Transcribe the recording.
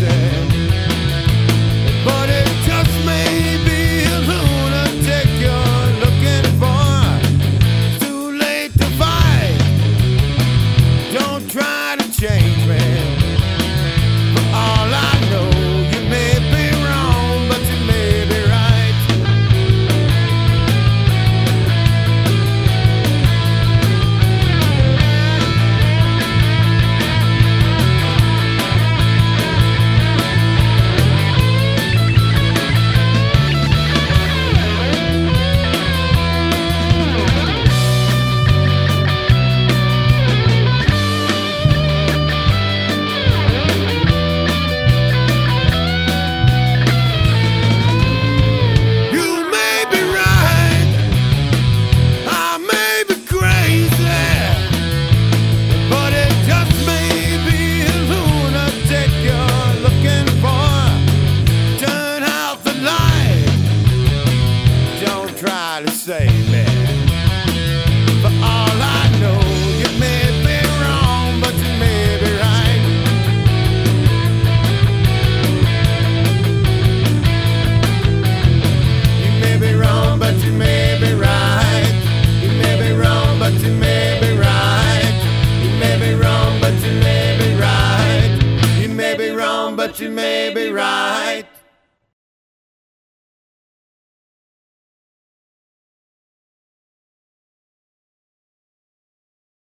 crazy, but it just may be a lunatic you're looking for. It's too late to fight. Don't try to change me. For all I know, you may be wrong, but you may be right. Try to save me. For all I know, you may be wrong, but you may be right. You may be wrong, but you may be right. You may be wrong, but you may be right. You may be wrong, but you may be right. You may be wrong, but you may be right.